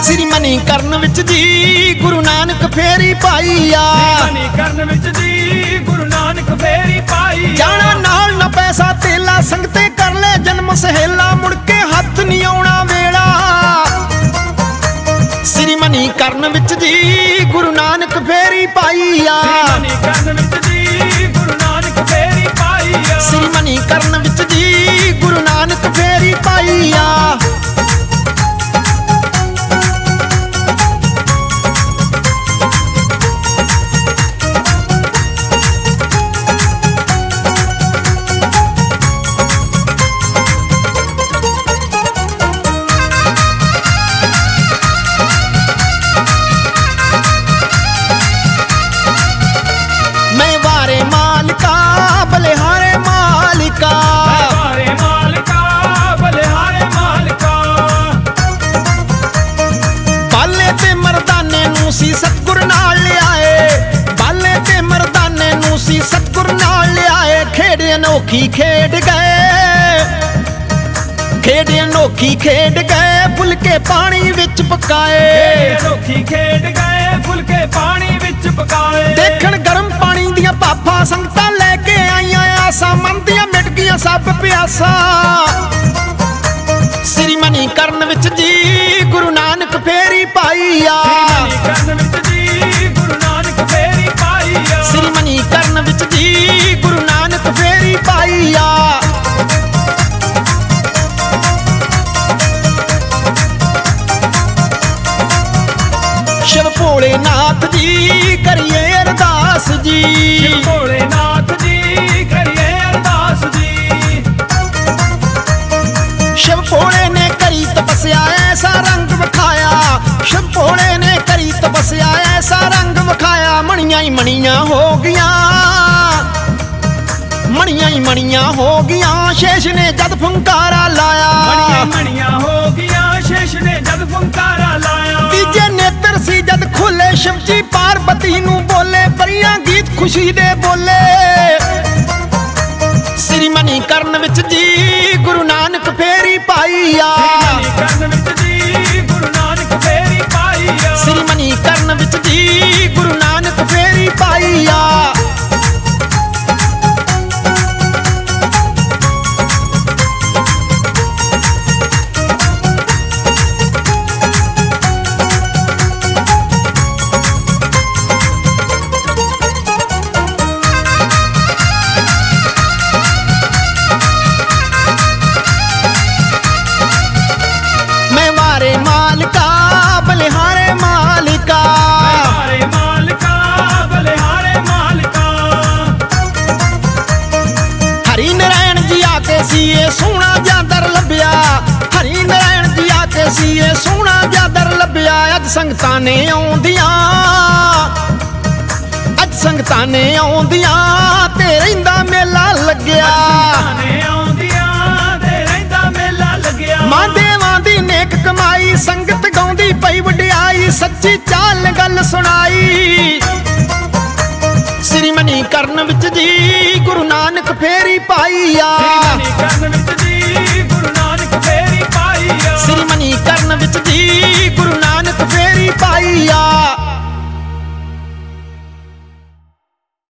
श्री मणिकरण विच जी गुरु नानक फेरी पाई आ। मणिकरण विच जी गुरु नानक फेरी पाई। जाना नाल ना पैसा तेला संगते कर ले जन्म सहेला मुड़ के हथ नहीं आउणा वेला। श्री मणिकरण विच जी गुरु नानक फेरी पाई आ। मणिकरण विच जी गुरु नानक फेरी पाई आ। श्री मणिकरण विच जी गुरु नानक फेरी पाई आ। बलिहारे मालिका बलिहारे मालिका बाले ते मरदाने नूं सी सतगुर नाल लियाए। बाले ते मरदाने नूं सी सतगुर नाल लियाए। खेड़ अनोखी खेड गए, खेड़ अनोखी खेड गए फुलके पानी विच पकाए। अनोखी खेड गए फुलके पानी विच पकाए। देखण गरम पानी दियां पाफा संगतां लेके आईयां आसा मन दियां मिट गईयां सब प्यासा। श्री मणिकरण विच जी गुरु नानक फेरी पाई आ। मणिकरण विच जी गुरु नानक फेरी पाई आ। श्री मणिकरण विच जी गुरु नानक फेरी पाई आ। शिव भोलेनाथ जी करिए अरदास जी। शिव भोलेनाथ जी करिए अरदास जी। शिव भोले ने करी तपस्या ऐसा रंग विखाया। शिव भोले ने करी तपस्या ऐसा रंग विखाया। मणियां ही मणियां हो गईयां, मणियां ही मणियां हो गईयां शेष ने जद फुंकारा लाया। मणियां मणियां हो गईयां शेष ने जद फुंकारा लाया। तीजे नेत्र सी जद खुले शिव जी पार्वती नू बोले परियां गीत खुशी दे बोले। श्री मणिकरण विच जी गुरु नानक फेरी पाई आ। मणिकरण विच जी गुरु नानक फेरी पाई आ। श्री मणिकरण विच जी गुरु नानक फेरी पाई आ। मालिका बलिहारे मालिका बलिहारे मालिका। हरि नारायण जी आके सीए सोहना जादर लभ्या। हरि नारायण जी आके सीए सोहना जादर लभ्या। अज संगतां ने आउंदियां, अज संगतां ने आउंदियां ते रहिंदा मेला लग्या। मां देवां दी नेक कमाई संगत गाउंदी पई वडियाई। सच्ची चाल गल सुनाई। श्री मणिकरण विच जी गुरु नानक फेरी पाई आ।